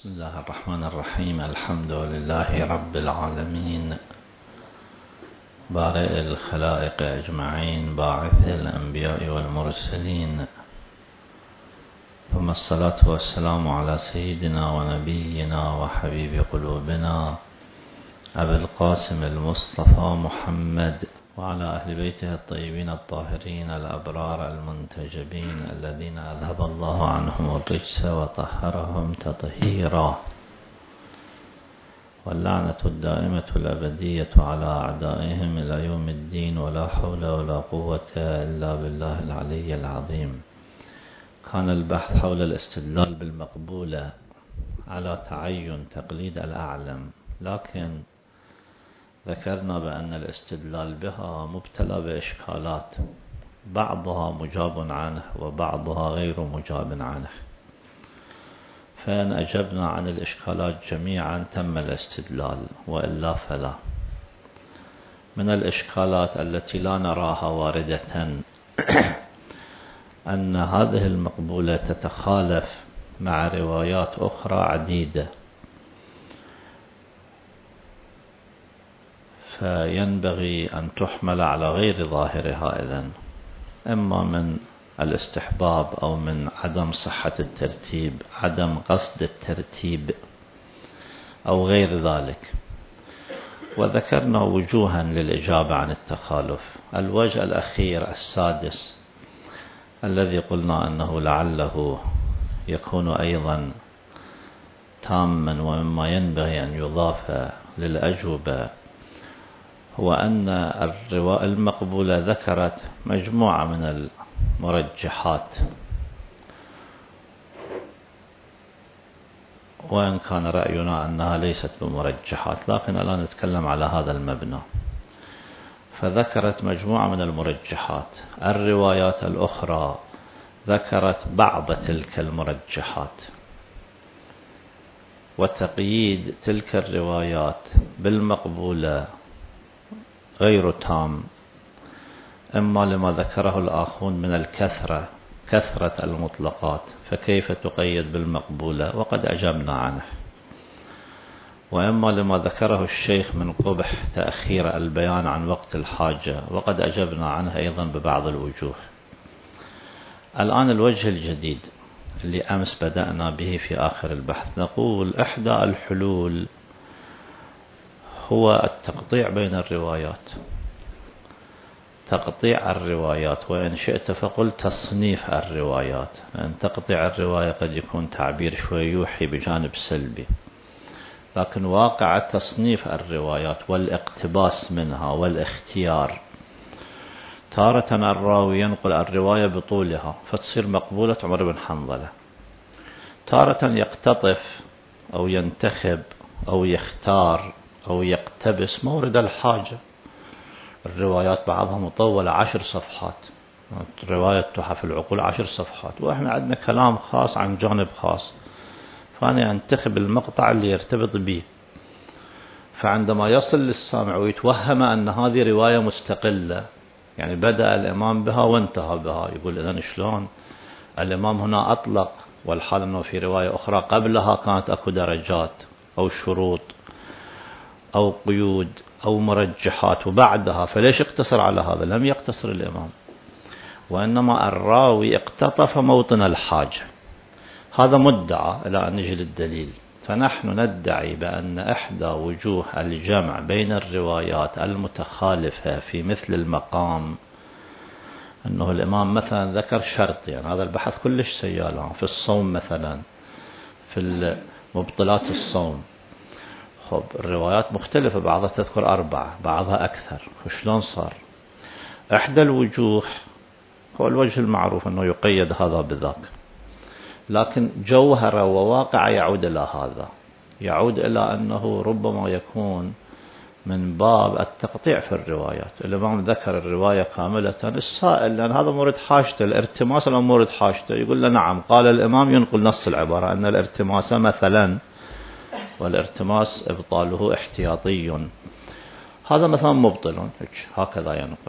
بسم الله الرحمن الرحيم. الحمد لله رب العالمين، بارئ الخلائق أجمعين، باعث الأنبياء والمرسلين، ثم الصلاة والسلام على سيدنا ونبينا وحبيب قلوبنا أبي القاسم المصطفى محمد، وعلى أهل بيته الطيبين الطاهرين الأبرار المنتجبين الذين أذهب الله عنهم الرجس وطهرهم تطهيرا، واللعنة الدائمة الأبدية على أعدائهم إلى يوم الدين، ولا حول ولا قوة إلا بالله العلي العظيم. كان البحث حول الاستدلال بالمقبولة على تعين تقليد الأعلم، لكن ذكرنا بأن الاستدلال بها مبتلى بإشكالات، بعضها مجاب عنه وبعضها غير مجاب عنه، فإن أجبنا عن الإشكالات جميعا تم الاستدلال، وإلا فلا. من الإشكالات التي لا نراها واردة أن هذه المقبولة تتخالف مع روايات أخرى عديدة، فينبغي أن تحمل على غير ظاهرها إذن، إما من الاستحباب أو من عدم صحة الترتيب، عدم قصد الترتيب أو غير ذلك. وذكرنا وجوها للإجابة عن التخالف. الوجه الأخير السادس الذي قلنا أنه لعله يكون أيضا تاما ومما ينبغي أن يضاف للأجوبة، هو أن المقبولة ذكرت مجموعة من المرجحات، وإن كان رأينا أنها ليست بمرجحات، لكن الآن نتكلم على هذا المبنى. فذكرت مجموعة من المرجحات. الروايات الأخرى ذكرت بعض تلك المرجحات، وتقييد تلك الروايات بالمقبولة غير تام، إما لما ذكره الآخرون من كثرة المطلقات، فكيف تقيد بالمقبولة وقد أجبنا عنه، وإما لما ذكره الشيخ من قبح تأخير البيان عن وقت الحاجة، وقد أجبنا عنه أيضا ببعض الوجوه. الآن الوجه الجديد اللي أمس بدأنا به في آخر البحث، نقول إحدى الحلول هو التقطيع بين الروايات، تقطيع الروايات، وإن شئت فقل تصنيف الروايات، لأن تقطيع الرواية قد يكون تعبير شوي يوحي بجانب سلبي، لكن واقع تصنيف الروايات والاقتباس منها والاختيار. تارة الراوي ينقل الرواية بطولها فتصير مقبولة عمر بن حنظلة، تارة يقتطف أو ينتخب أو يختار أو يقتبس مورد الحاجة. الروايات بعضها مطولة 10 صفحات، رواية تحف العقول 10 صفحات، وإحنا عندنا كلام خاص عن جانب خاص، فأنا أنتخب المقطع اللي يرتبط به. فعندما يصل للسامع ويتوهم أن هذه رواية مستقلة، يعني بدأ الإمام بها وانتهى بها، يقول إذن شلون الإمام هنا أطلق، والحال أنه في رواية أخرى قبلها كانت أكو درجات أو شروط أو قيود أو مرجحات وبعدها، فليش اقتصر على هذا؟ لم يقتصر الإمام، وإنما الراوي اقتطف موطن الحاجة. هذا مدعى إلى أن نجي للدليل. فنحن ندعي بأن إحدى وجوه الجمع بين الروايات المتخالفة في مثل المقام أنه الإمام مثلا ذكر شرط، يعني هذا البحث كلش سيالان في الصوم مثلا، في مبطلات الصوم. خب الروايات مختلفة، بعضها تذكر 4 بعضها أكثر، وشلون صار؟ إحدى الوجوه هو الوجه المعروف أنه يقيد هذا بذاك، لكن جوهر وواقع يعود إلى هذا، يعود إلى أنه ربما يكون من باب التقطيع في الروايات. الإمام ذكر الرواية كاملة، السائل لأن هذا مورد حاجته، الارتماس أو مورد حاجته، يقول له نعم قال الإمام، ينقل نص العبارة أن الارتماس مثلا، والارتماس إبطاله احتياطي، هذا مثلا مبطل، هكذا ينقل.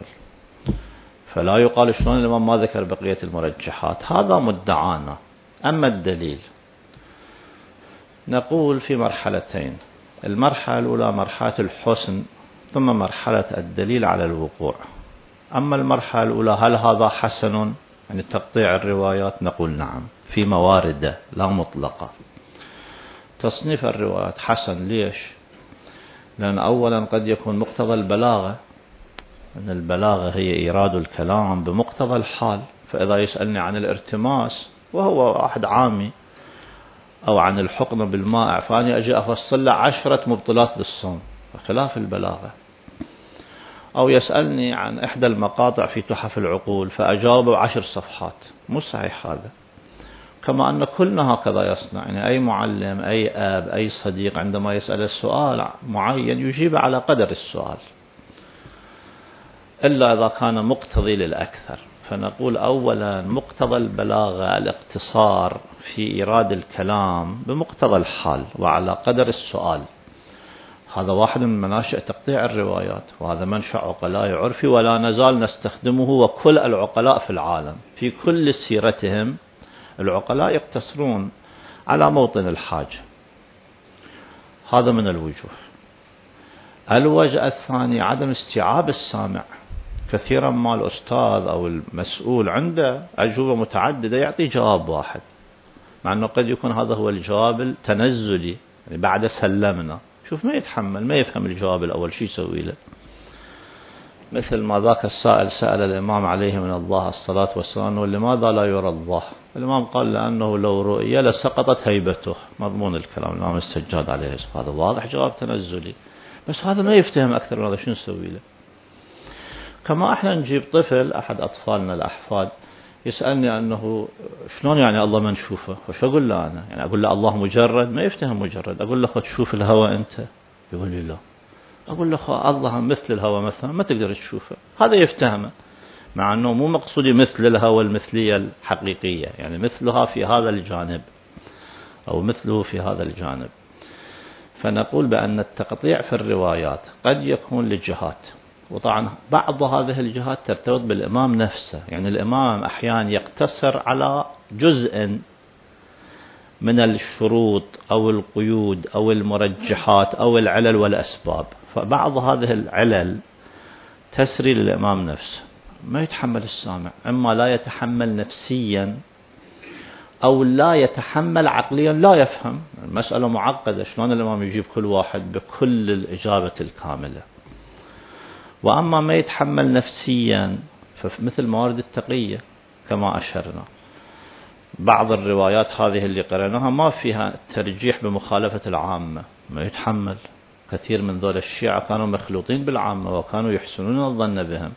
فلا يقال شلون الإمام ما ذكر بقية المرجحات، هذا مدعانا. أما الدليل نقول في مرحلتين. المرحلة الأولى مرحلة الحسن، ثم مرحلة الدليل على الوقوع. أما المرحلة الأولى هل هذا حسن يعني تقطيع الروايات؟ نقول نعم في موارد لا مطلقة. تصنيف الروايات حسن. ليش؟ لأن أولا قد يكون مقتضى البلاغة، أن البلاغة هي إيراد الكلام بمقتضى الحال. فإذا يسألني عن الارتماس وهو واحد عامي، أو عن الحقن بالماء، فأني أجي أفصل له 10 مبطلات للصوم، خلاف البلاغة. أو يسألني عن إحدى المقاطع في تحف العقول فأجاوبه 10 صفحات، مو صحيح هذا. كما أن كلنا هكذا يصنع، يعني أي معلم أي أب أي صديق عندما يسأل السؤال معين يجيب على قدر السؤال، إلا إذا كان مقتضي للأكثر. فنقول أولا مقتضى البلاغة الاقتصار في إيراد الكلام بمقتضى الحال وعلى قدر السؤال. هذا واحد من مناشئ تقطيع الروايات، وهذا منشأ عقلاء عرفي ولا نزال نستخدمه. وكل العقلاء في العالم في كل سيرتهم العقلاء يقتصرون على موطن الحاجة. هذا من الوجوه. الوجه الثاني عدم استيعاب السامع. كثيرا ما الأستاذ أو المسؤول عنده أجوبة متعددة يعطي جواب واحد، مع أنه قد يكون هذا هو الجواب التنزلي، يعني بعد سلمنا. شوف ما يتحمل، ما يفهم الجواب الأول، شو يسوي له؟ مثل ما ذاك السائل سأل الإمام عليه من الله الصلاة والسلام لماذا لا يرى الله؟ الإمام قال لأنه لو رؤي لسقطت هيبته. مضمون الكلام الإمام السجاد عليه الصلاة، هذا واضح جواب تنزلي، بس هذا ما يفتهم أكثر من هذا، شو نسوي له؟ كما احنا نجيب طفل أحد أطفالنا الأحفاد يسألني أنه شلون يعني الله ما نشوفه؟ وش أقول له أنا؟ يعني أقول له الله مجرد؟ ما يفتهم مجرد. أقول له خذ تشوف الهواء أنت؟ يقول لي لا. أقول له الله مثل الهواء مثلا ما تقدر تشوفه، هذا يفتهمه، مع أنه مو مقصودي مثل الهواء المثلية الحقيقية، يعني مثلها في هذا الجانب أو مثله في هذا الجانب. فنقول بأن التقطيع في الروايات قد يكون للجهات، وطبعا بعض هذه الجهات ترتبط بالإمام نفسه. يعني الإمام أحيانا يقتصر على جزء من الشروط أو القيود أو المرجحات أو العلل والأسباب، فبعض هذه العلل تسري للإمام نفسه، ما يتحمل السامع، إما لا يتحمل نفسيا أو لا يتحمل عقليا، لا يفهم. المسألة معقدة، شلون الإمام يجيب كل واحد بكل الإجابة الكاملة؟ وأما ما يتحمل نفسيا فمثل موارد التقية كما أشرنا. بعض الروايات هذه اللي قرأناها ما فيها ترجيح بمخالفة العامة، ما يتحمل. كثير من ذول الشيعة كانوا مخلوطين بالعامة وكانوا يحسنون الظن بهم.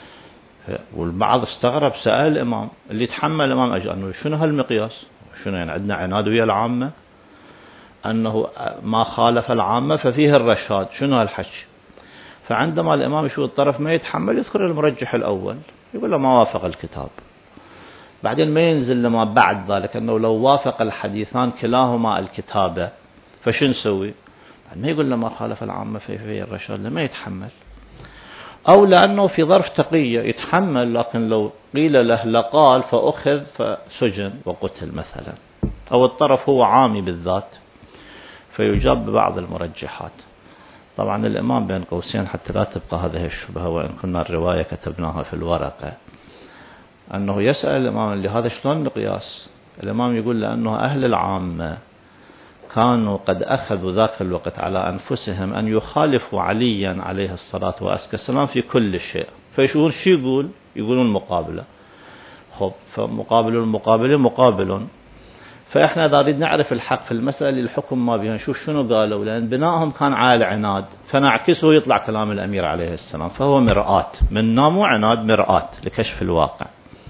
والبعض استغرب سأل الإمام، اللي يتحمل الإمام أنه شنو هالمقياس؟ شنو يعني عندنا عناد ويا العامة؟ أنه ما خالف العامة ففيه الرشاد، شنو هالحكي؟ فعندما الإمام يشوف الطرف ما يتحمل يذكر المرجح الأول، يقول له ما وافق الكتاب. بعدين ما ينزل لما بعد ذلك أنه لو وافق الحديثان كلاهما الكتابة فشو نسوي؟ ما يقول له ما خالف العامة في الرشاد، لما يتحمل. أو لأنه في ظرف تقية يتحمل، لكن لو قيل له لقال فأخذ فسجن وقتل مثلا، أو الطرف هو عامي بالذات فيجاب ببعض المرجحات. طبعا الإمام بين قوسين حتى لا تبقى هذه الشبهة، وإن كنا الرواية كتبناها في الورقة، أنه يسأل الإمام اللي هذا شلون مقياس؟ الإمام يقول لأنه أهل العامة كانوا قد أخذوا ذاك الوقت على أنفسهم أن يخالفوا عليا عليه الصلاة والسلام في كل شيء، فيشوفون شو يقولون مقابلة. خب فمقابل المقابل مقابل، فإحنا إذا نريد نعرف الحق في المسألة الحكم ما بيها نشوف شنو قالوا، لأن بنائهم كان على العناد، فنعكسه يطلع كلام الأمير عليه السلام، فهو مرآة من نامو عناد، مرآة لكشف الواقع.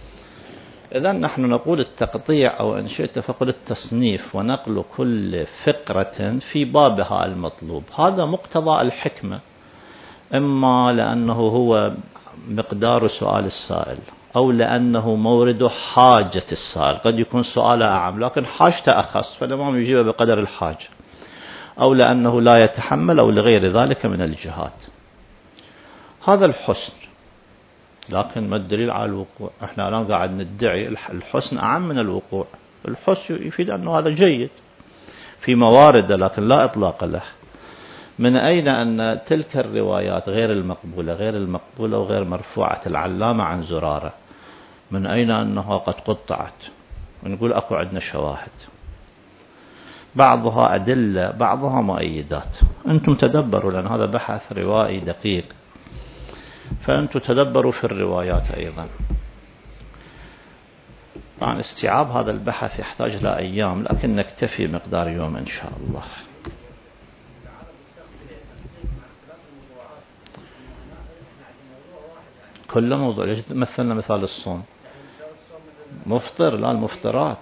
إذن نحن نقول التقطيع أو إن شئت فقل التصنيف ونقل كل فقرة في بابها المطلوب، هذا مقتضى الحكمة، إما لأنه هو مقدار سؤال السائل، أو لأنه مورد حاجة السائل. قد يكون سؤاله أعم لكن حاجته أخص، فالإمام يجيبه بقدر الحاجة، أو لأنه لا يتحمل، أو لغير ذلك من الجهات. هذا الحسن. لكن ما الدليل على الوقوع؟ احنا الآن قاعد ندعي الحسن أعم من الوقوع. الحسن يفيد أنه هذا جيد، في موارد لكن لا إطلاق له. من أين أن تلك الروايات غير المقبولة وغير مرفوعة العلامة عن زرارة، من أين أنها قد قطعت؟ ونقول أكو عندنا شواهد، بعضها أدلة بعضها مؤيدات. أنتم تدبروا، لأن هذا بحث روائي دقيق، فأنتم تدبروا في الروايات أيضا. طبعا استيعاب هذا البحث يحتاج إلى أيام، لكن نكتفي مقدار يوم إن شاء الله. كل موضوع. ليش مثلنا مثال الصوم؟ مفطر، لا المفطرات.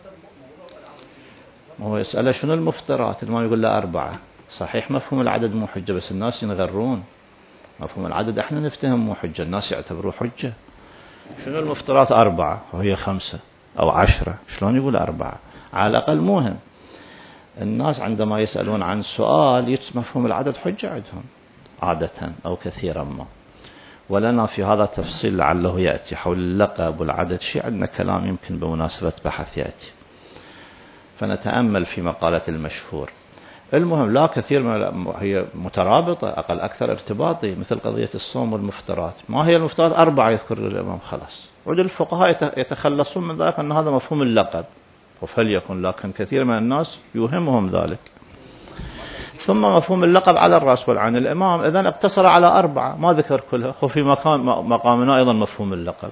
هو يسأله شنو المفطرات؟ الإمام يقول له 4. صحيح مفهوم العدد مو حجة، بس الناس ينغرون. مفهوم العدد احنا نفتهم مو حجة، الناس يعتبروه حجة. شنو المفطرات؟ 4 وهي 5 أو 10. شلون يقول 4؟ على الأقل موهم. الناس عندما يسألون عن سؤال مفهوم العدد حجة عندهم عادة أو كثيرا ما. ولنا في هذا تفصيل لعله يأتي حول اللقب والعدد. شيء عندنا كلام يمكن بمناسبة بحث يأتي، فنتأمل في مقالة المشهور. المهم لا كثير من هي مترابطة، أقل أكثر ارتباطي، مثل قضية الصوم والمفطرات. ما هي المفطرات؟ 4 يذكر الإمام خلاص. عود الفقهاء يتخلصون من ذلك أن هذا مفهوم اللقب، وفليكن، لكن كثير من الناس يوهمهم ذلك. ثم مفهوم اللقب على الرأس والعين. الإمام إذن اقتصر على 4 ما ذكر كلها. وفي مقامنا أيضا مفهوم اللقب،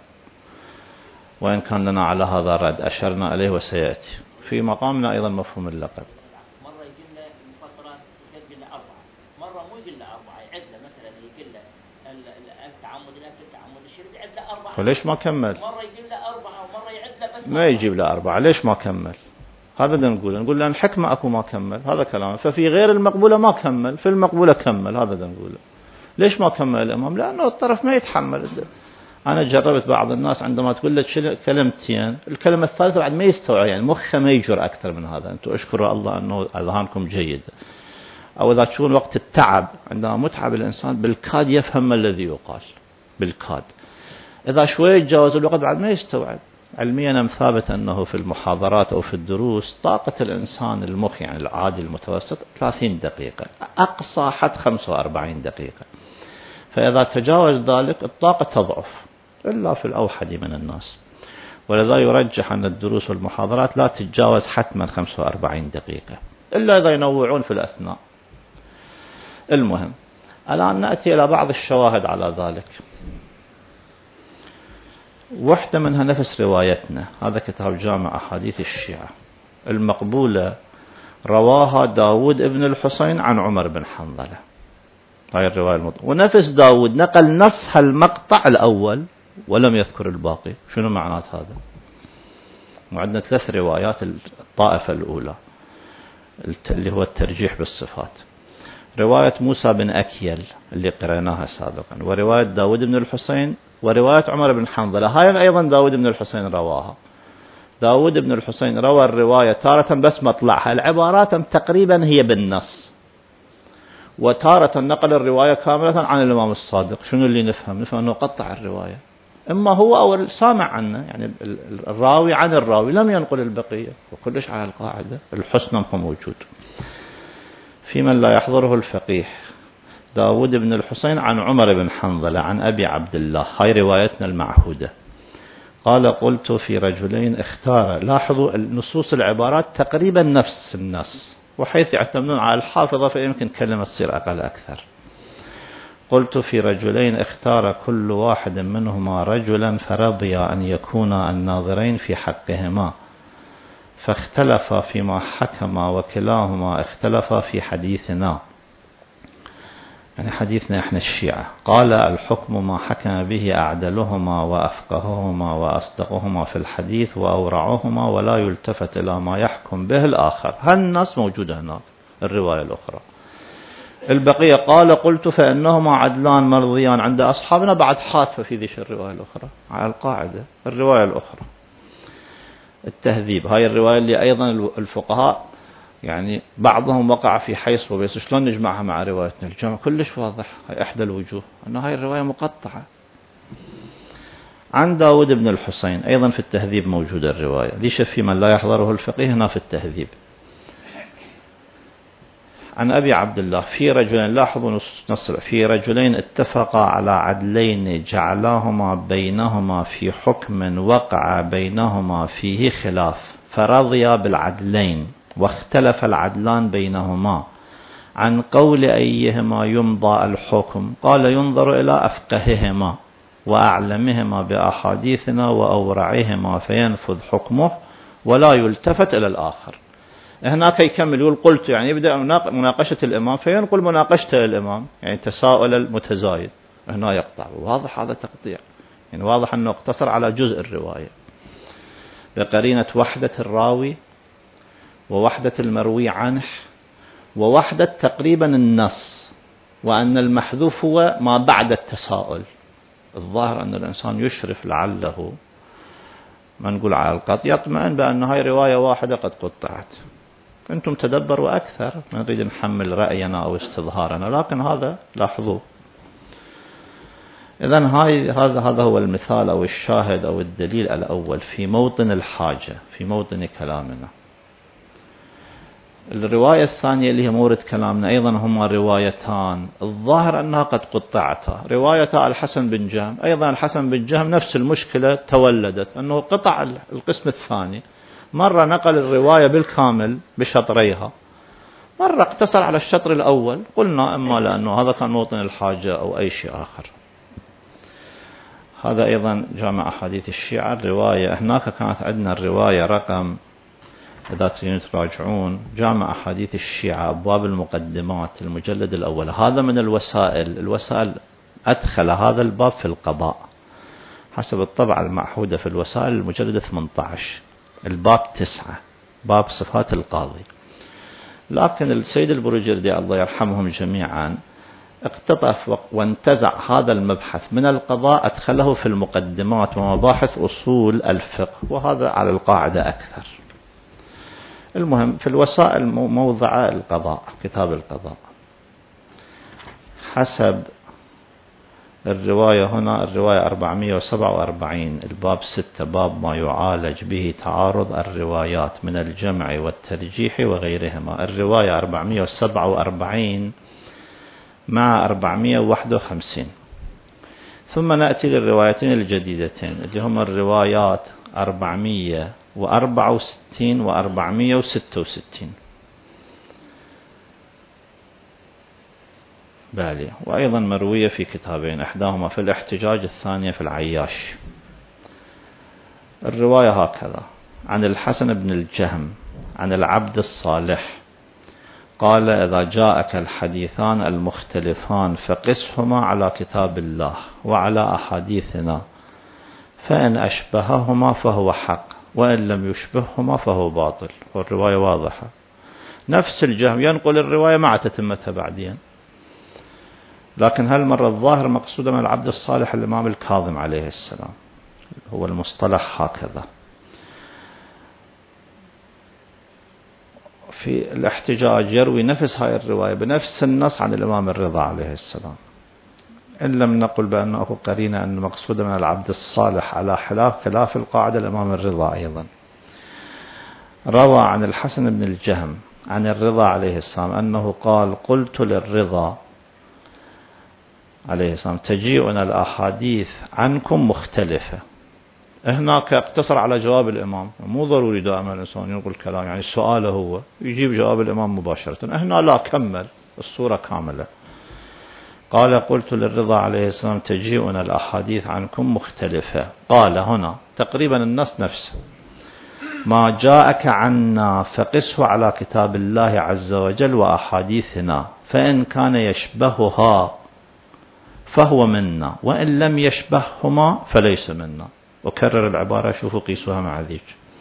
وإن كان لنا على هذا رد أشرنا إليه وسيأتي. في مقامنا أيضا مفهوم اللقب. مرة يقول له المفطرات يقول له 4، مرة مو يقول له 4، يعد له مثلا يقول له التعمد الأكل التعمد الشرب يعد له 4. فليش ما كمل؟ مرة يقول له 4 ومرة يعد له بس ما يجيب له 4. ليش ما كمل؟ هذا بدنا نقول لأن الحكمة أكو ما كمل، هذا كلام. ففي غير المقبولة ما كمل، في المقبولة كمل، هذا بدنا نقوله. ليش ما كمل الإمام؟ لأنه الطرف ما يتحمل. أنا جربت بعض الناس عندما تقول لك كلمتين، الكلمة الثالثة بعد ما يستوعب، يعني مخه ما يجر أكثر من هذا. أنتم اشكروا الله أنه أذهانكم جيدة. أو إذا تشوفون وقت التعب، عندما متعب الإنسان بالكاد يفهم ما الذي يقال بالكاد. إذا شوية تجاوز الوقت بعد ما يستوعب. علميا ثابت أنه في المحاضرات أو في الدروس طاقة الإنسان المخ يعني العادي المتوسط 30 دقيقة، أقصى حد 45 دقيقة. فإذا تجاوز ذلك الطاقة تضعف، إلا في الأوحد من الناس. ولذا يرجح أن الدروس والمحاضرات لا تتجاوز حتما 45 دقيقة، إلا إذا ينوعون في الأثناء. المهم الآن نأتي إلى بعض الشواهد على ذلك. واحدة منها نفس روايتنا، هذا كتاب جامع أحاديث الشيعة المقبولة، رواها داود ابن الحسين عن عمر بن حنظلة. هاي الرواية المطلوبة. ونفس داود نقل نص المقطع الأول ولم يذكر الباقي. شنو معنات هذا؟ وعندنا 3 روايات. الطائفة الأولى اللي هو الترجيح بالصفات، رواية موسى بن أكيل اللي قرأناها سابقا، ورواية داود بن الحسين، ورواية عمر بن حنظلة. هاي أيضا داود بن الحسين رواها. داود بن الحسين روى الرواية تارة بس مطلعها، العبارات تقريبا هي بالنص، وتارة نقل الرواية كاملة عن الإمام الصادق. شنو اللي نفهم أنه قطع الرواية، إما هو أو السامع عنه، يعني الراوي عن الراوي لم ينقل البقية. وكلش على القاعدة الحسنى موجود. في من لا يحضره الفقيه، داود بن الحسين عن عمر بن حنظلة عن أبي عبد الله، هاي روايتنا المعهودة. قال قلت في رجلين اختار. لاحظوا النصوص العبارات تقريبا نفس النص، وحيث يعتمدون على الحافظة فيمكن كلمة تصير أقل أكثر. قلت في رجلين اختار كل واحد منهما رجلا فرضي أن يكونا الناظرين في حقهما، فاختلفا فيما حكما وكلاهما اختلفا في حديثنا، يعني حديثنا احنا الشيعة. قال الحكم ما حكم به أعدلهما وأفقههما وأصدقهما في الحديث وأورعهما، ولا يلتفت إلى ما يحكم به الآخر. هالنص موجودة هناك الرواية الأخرى. البقية قال قلت فإنهما عدلان مرضيان عند أصحابنا، بعد حاثة في ذيش الرواية الأخرى على القاعدة. الرواية الأخرى التهذيب، هاي الرواية اللي أيضا الفقهاء يعني بعضهم وقع في حيص وبيس. شلون نجمعها مع روايتنا؟ الجمع كلش واضح. هاي إحدى الوجوه أن هاي الرواية مقطعة. عن داود بن الحسين أيضا في التهذيب موجودة الرواية. ليش في من لا يحضره الفقيه هنا في التهذيب. عن أبي عبد الله في رجلين، لاحظوا نص، في رجلين اتفقا على عدلين جعلاهما بينهما في حكم وقع بينهما فيه خلاف، فرضيا بالعدلين واختلف العدلان بينهما عن قول أيهما يمضى الحكم، قال ينظر إلى أفقههما وأعلمهما بأحاديثنا وأورعهما فينفذ حكمه ولا يلتفت إلى الآخر. هناك يكمل يقول قلت، يعني يبدأ مناقشة الإمام فينقل مناقشته للإمام، يعني تساؤل المتزايد، هنا يقطع. واضح هذا تقطيع، يعني واضح أنه اقتصر على جزء الرواية بقرينة وحدة الراوي ووحدة المروي عنه ووحدة تقريبا النص، وأن المحذوف هو ما بعد التساؤل. الظاهر أن الإنسان يشرف لعله ما نقول على القطع يطمئن بأن هاي رواية واحدة قد قطعت. أنتم تدبروا أكثر، ما نريد نحمل رأينا أو استظهارنا، لكن هذا لاحظوه. إذن هذا هو المثال أو الشاهد أو الدليل الأول في موطن الحاجة، في موطن كلامنا. الرواية الثانية اللي هي مورد كلامنا أيضا هما روايتان الظاهر أنها قد قطعتا. رواية الحسن بن جهم، أيضا الحسن بن جهم نفس المشكلة تولدت، أنه قطع القسم الثاني، مرة نقل الرواية بالكامل بشطريها، مرة اقتصر على الشطر الأول. قلنا إما لأنه هذا كان موطن الحاجة أو أي شيء آخر. هذا أيضا جامع أحاديث الشيعة. الرواية هناك كانت عندنا الرواية رقم، إذا تريدون تراجعون، جامع أحاديث الشيعة أبواب المقدمات المجلد الأول. هذا من الوسائل أدخل هذا الباب في القضاء حسب الطبعة المعهودة في الوسائل، المجلد 18 الباب 9 باب صفات القاضي. لكن السيد البروجردي الله يرحمهم جميعا اقتطف وانتزع هذا المبحث من القضاء، أدخله في المقدمات ومباحث أصول الفقه، وهذا على القاعدة أكثر. المهم في الوسائل موضع القضاء، كتاب القضاء حسب الرواية. هنا الرواية 447 الباب 6 باب ما يعالج به تعارض الروايات من الجمع والترجيح وغيرهما. الرواية 447 مع 451. ثم نأتي للروايتين الجديدتين اللي هما الروايات 464 و 466 بالي، وأيضا مروية في كتابين، إحداهما في الاحتجاج الثانية في العياش. الرواية هكذا: عن الحسن بن الجهم عن العبد الصالح قال: إذا جاءك الحديثان المختلفان فقسهما على كتاب الله وعلى أحاديثنا، فإن أشبههما فهو حق وإن لم يشبههما فهو باطل. والرواية واضحة، نفس الجهم ينقل الرواية مع تتمتها بعدين، لكن هالمرة الظاهر مقصودة من العبد الصالح الإمام الكاظم عليه السلام. هو المصطلح هكذا. في الاحتجاج يروي نفس هاي الرواية بنفس النص عن الإمام الرضا عليه السلام، إن لم نقل بأنه قرينة أن مقصودة من العبد الصالح على خلاف القاعدة الإمام الرضا. أيضا روى عن الحسن بن الجهم عن الرضا عليه السلام أنه قال: قلت للرضا عليه السلام: تجيئنا الأحاديث عنكم مختلفة. هناك اقتصر على جواب الإمام، مو ضروري دائما الإنسان ينقل كلام، يعني سؤاله هو يجيب جواب الإمام مباشرة. هنا لا، كمل الصورة كاملة. قال: قلت للرضا عليه السلام: تجيئنا الأحاديث عنكم مختلفة. قال هنا تقريبا النص نفسه: ما جاءك عنا فقسه على كتاب الله عز وجل وأحاديثنا، فإن كان يشبهها فهو منا وإن لم يشبههما فليس منا. وكرر العبارة، شوفوا قيسوها مع ذيك.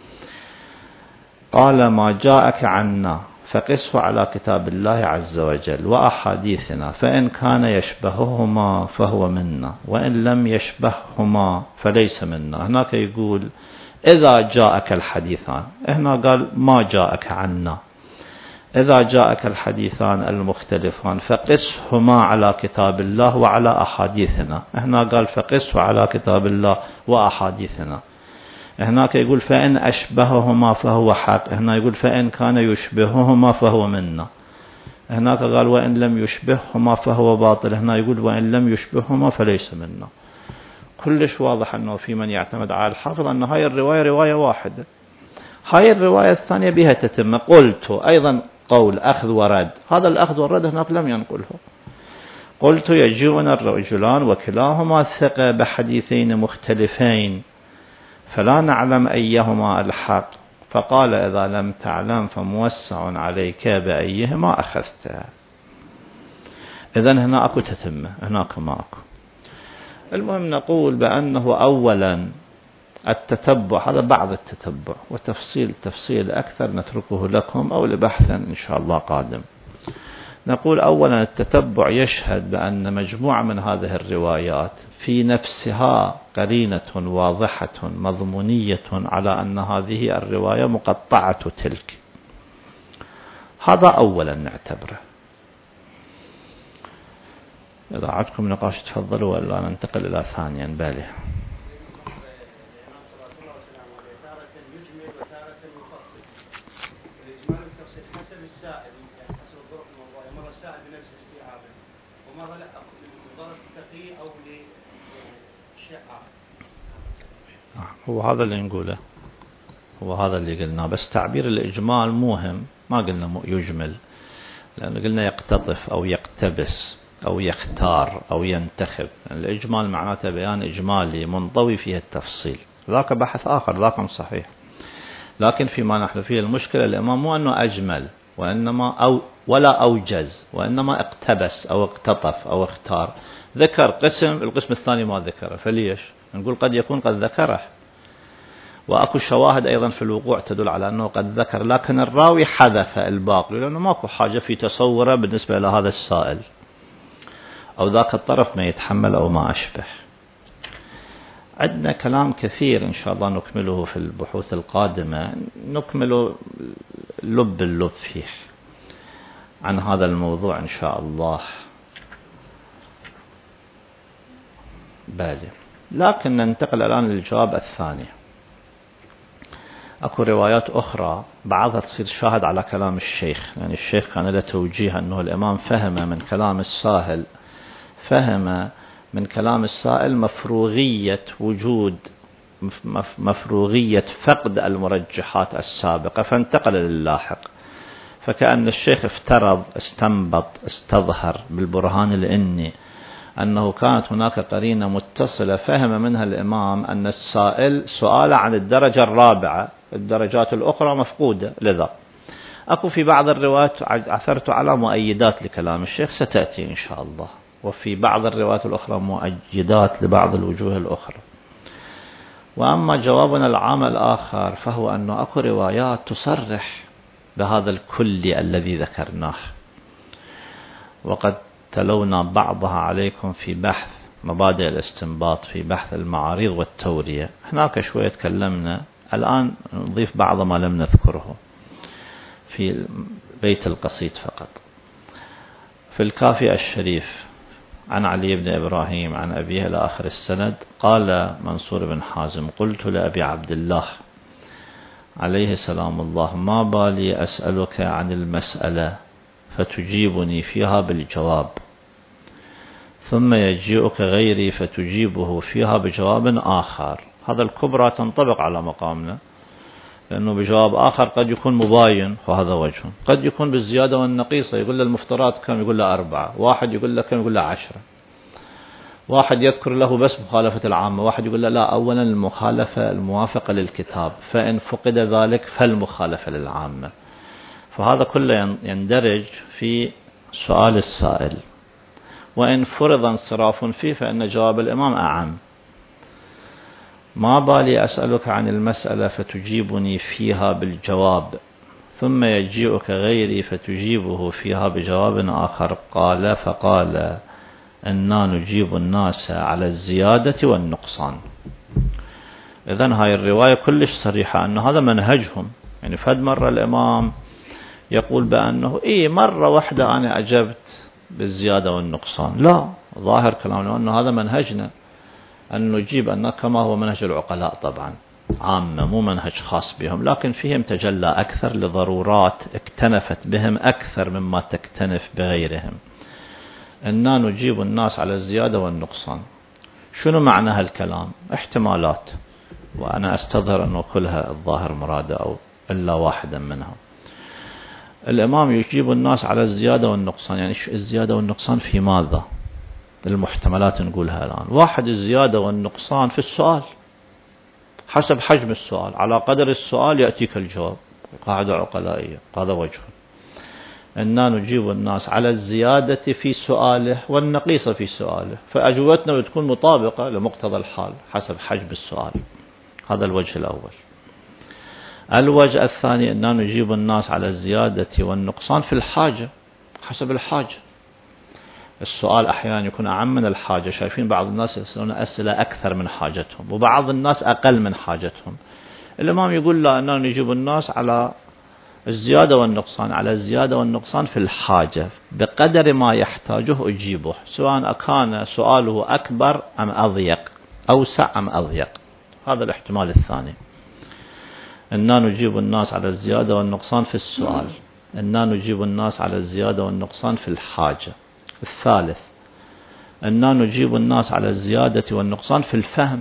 قال: ما جاءك عنا فقسه على كتاب الله عز وجل وأحاديثنا، فإن كان يشبههما فهو منا وإن لم يشبههما فليس منا. هناك يقول إذا جاءك الحديثان، هنا قال ما جاءك عنا. إذا جاءك الحديثان المختلفان فقسهما على كتاب الله وعلى أحاديثنا. هنا قال فقسه على كتاب الله وأحاديثنا. هناك يقول فإن أشبههما فهو حق، هنا يقول فإن كان يشبههما فهو منا. هناك قال وإن لم يشبههما فهو باطل، هنا يقول وإن لم يشبههما فليس منا. كلش واضح أنه في من يعتمد على الحافظ أن هاي الرواية رواية واحدة. هاي الرواية الثانية بها تتم. قلت أيضا قول أخذ ورد، هذا الأخذ والرد هناك لم ينقله. قلت يجيئنا الرجلان وكلاهما ثقة بحديثين مختلفين فلا نعلم أيهما الحق، فقال إذا لم تعلم فموسع عليك بأيهما أخذت. إذن هنا أكو تتمة، هناك ما أكو. المهم نقول بأنه أولا التتبع، هذا بعض التتبع، تفصيل أكثر نتركه لكم أو لبحثا إن شاء الله قادم. نقول أولا التتبع يشهد بأن مجموعة من هذه الروايات في نفسها قرينة واضحة مضمونية على أن هذه الرواية مقطعة تلك. هذا أولا نعتبره. إذا عندكم نقاش تفضلوا ولا ننتقل إلى ثانيا. بالي هو هذا اللي نقوله، هو هذا اللي قلناه، بس تعبير الإجمال مهم، ما قلنا يجمل، لأنه قلنا يقتطف أو يقتبس أو يختار أو ينتخب. الإجمال معناته بيان إجمالي منضوي فيه التفصيل، ذاك بحث آخر، ذاك صحيح. لكن فيما نحن فيه المشكلة الإمام مو أنه أجمل وإنما ولا أوجز، وإنما اقتبس أو اقتطف أو اختار. ذكر قسم، القسم الثاني ما ذكره، فليش؟ نقول قد يكون قد ذكره، وأكو شواهد أيضا في الوقوع تدل على أنه قد ذكر، لكن الراوي حذف الباقي لأنه ماكو حاجة في تصوره بالنسبة إلى هذا السائل أو ذاك الطرف ما يتحمل أو ما أشبه. عندنا كلام كثير إن شاء الله نكمله في البحوث القادمة، نكمل اللب فيه عن هذا الموضوع إن شاء الله. بالي لكن ننتقل الآن للجواب الثاني. أكو روايات أخرى بعضها تصير شاهد على كلام الشيخ، يعني الشيخ كان له توجيه أنه الإمام فهم من كلام السائل، فهم من كلام السائل مفروغية فقد المرجحات السابقة فانتقل للاحق. فكأن الشيخ افترض، استنبط، استظهر بالبرهان الإني أنه كانت هناك قرينة متصلة فهم منها الإمام أن السائل سؤال عن الدرجة الرابعة، الدرجات الأخرى مفقودة. لذا أكو في بعض الروايات عثرت على مؤيدات لكلام الشيخ ستأتي إن شاء الله، وفي بعض الروايات الأخرى مؤيدات لبعض الوجوه الأخرى. وأما جوابنا العام الآخر فهو أنه أكو روايات تصرح بهذا الكلي الذي ذكرناه، وقد تلونا بعضها عليكم في بحث مبادئ الاستنباط، في بحث المعاريض والتورية. هناك شوية تكلمنا، الآن نضيف بعض ما لم نذكره في بيت القصيد فقط. في الكافي الشريف عن علي بن إبراهيم عن أبيه إلى آخر السند، قال منصور بن حازم قلت لأبي عبد الله عليه سلام الله ما بالي أسألك عن المسألة فتجيبني فيها بالجواب، ثم يجيئك غيري فتجيبه فيها بجواب آخر. هذا الكبرى تنطبق على مقامنا، لأنه بجواب آخر قد يكون مباين وهذا وجه، قد يكون بالزيادة والنقيصة، يقول له المفترات كم، يقول له 4، واحد يقول له كم، يقول له 10، واحد يذكر له بس مخالفة العامة، واحد يقول له لا أولا المخالفة الموافقة للكتاب، فإن فقد ذلك فالمخالفة للعامة. فهذا كله يندرج في سؤال السائل، وإن فرض انصراف فيه فإن جواب الإمام أعم. ما بالي أسألك عن المسألة فتجيبني فيها بالجواب، ثم يجيئك غيري فتجيبه فيها بجواب آخر. فقال إنا نجيب الناس على الزيادة والنقصان. إذن هاي الرواية كلش صريحة أن هذا منهجهم. يعني فد مرة الإمام يقول بأنه مرة واحدة أنا أجبت بالزيادة والنقصان، لا، ظاهر كلامنا أنه هذا منهجنا، أن نجيب أن كما هو منهج العقلاء طبعا، عامة مو منهج خاص بهم، لكن فيهم تجلى أكثر لضرورات اكتنفت بهم أكثر مما تكتنف بغيرهم. إننا نجيب الناس على الزيادة والنقصان. شنو معنى هالكلام؟ احتمالات، وأنا أستظهر أنه كلها الظاهر مرادة أو إلا واحدا منها. الإمام يجيب الناس على الزيادة والنقصان، يعني الزيادة والنقصان في ماذا؟ المحتملات نقولها الآن. واحد، الزيادة والنقصان في السؤال، حسب حجم السؤال، على قدر السؤال يأتيك الجواب، قاعدة عقلائية، هذا وجه. إننا نجيب الناس على الزيادة في سؤاله والنقيصة في سؤاله، فأجوبتنا بتكون مطابقة لمقتضى الحال حسب حجم السؤال. هذا الوجه الأول. الوجه الثاني أننا نجيب الناس على الزيادة والنقصان في الحاجة، حسب الحاجة. السؤال أحيانا يكون أعم من الحاجة. شايفين بعض الناس يسألون أسئلة أكثر من حاجتهم، وبعض الناس أقل من حاجتهم. الإمام يقول لا، أننا نجيب الناس على الزيادة والنقصان، على الزيادة والنقصان في الحاجة، بقدر ما يحتاجه أجيبه، سواء كان سؤاله أكبر أم أضيق، أوسع أم أضيق. هذا الاحتمال الثاني. إننا نجيب الناس على الزيادة والنقصان في السؤال، إننا نجيب الناس على الزيادة والنقصان في الحاجة. الثالث، إننا نجيب الناس على الزيادة والنقصان في الفهم.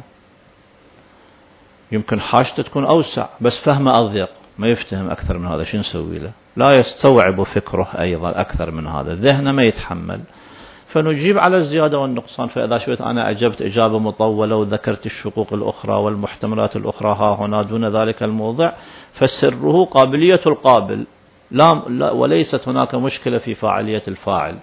يمكن حاجته تكون أوسع بس فهمه أضيق، ما يفتهم أكثر من هذا، شو نسوي له؟ لا يستوعب فكره أيضا أكثر من هذا، ذهنه ما يتحمل، فنجيب على الزيادة والنقصان. فإذا شويت أنا أجبت إجابة مطولة وذكرت الشقوق الأخرى والمحتملات الأخرى ها هنا دون ذلك الموضع، فسره قابلية القابل، لا وليست هناك مشكلة في فاعلية الفاعل.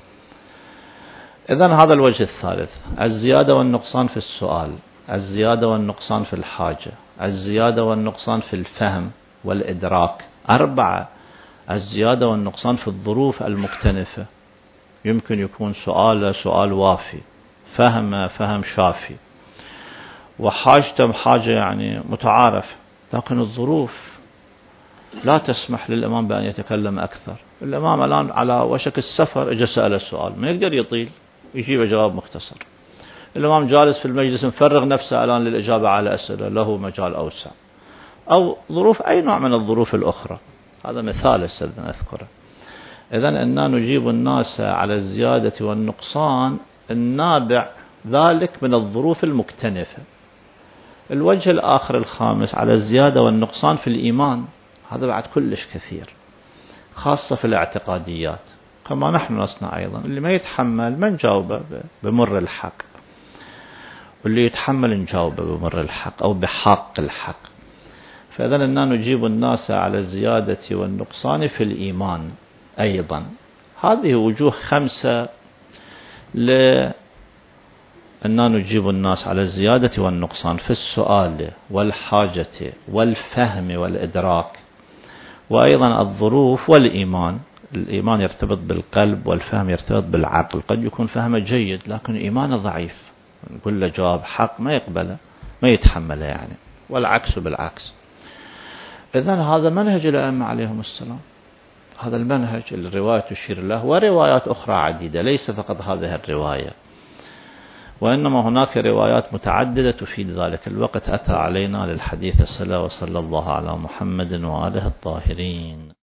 إذن هذا الوجه الثالث، الزيادة والنقصان في السؤال، الزيادة والنقصان في الحاجة، الزيادة والنقصان في الفهم والإدراك. 4، الزيادة والنقصان في الظروف المكتنفة. يمكن يكون سؤال وافي، فهم شافي، وحاجته حاجة يعني متعارف، لكن الظروف لا تسمح للإمام بأن يتكلم أكثر. الإمام الآن على وشك السفر، اجى سأل السؤال، ما يقدر يطيل، يجيب جواب مختصر. الإمام جالس في المجلس مفرغ نفسه الآن للإجابة على أسئلة، له مجال أوسع. أو ظروف، أي نوع من الظروف الأخرى. هذا مثال استاذنا أذكره. إذن أننا نجيب الناس على الزيادة والنقصان النابع ذلك من الظروف المكتنفة. الوجه الآخر الخامس، على الزيادة والنقصان في الإيمان. هذا بعد كلش كثير، خاصة في الاعتقاديات، كما نحن نصنع أيضا. اللي ما يتحمل ما نجاوبه بمر الحق، واللي يتحمل نجاوبه بمر الحق أو بحق الحق. فإذن أننا نجيب الناس على الزيادة والنقصان في الإيمان أيضا. هذه وجوه 5 لأننا نجيب الناس على الزيادة والنقصان في السؤال والحاجة والفهم والإدراك، وأيضا الظروف والإيمان. الإيمان يرتبط بالقلب والفهم يرتبط بالعقل. قد يكون فهمه جيد لكن إيمانه ضعيف، نقول له جواب حق ما يقبله، ما يتحمله يعني، والعكس بالعكس. إذن هذا منهج الأئمة عليهم السلام، هذا المنهج الرواية تشير له، وروايات أخرى عديدة، ليس فقط هذه الرواية، وإنما هناك روايات متعددة تفيد ذلك. الوقت أتى علينا للحديث صلى الله على محمد وآله الطاهرين.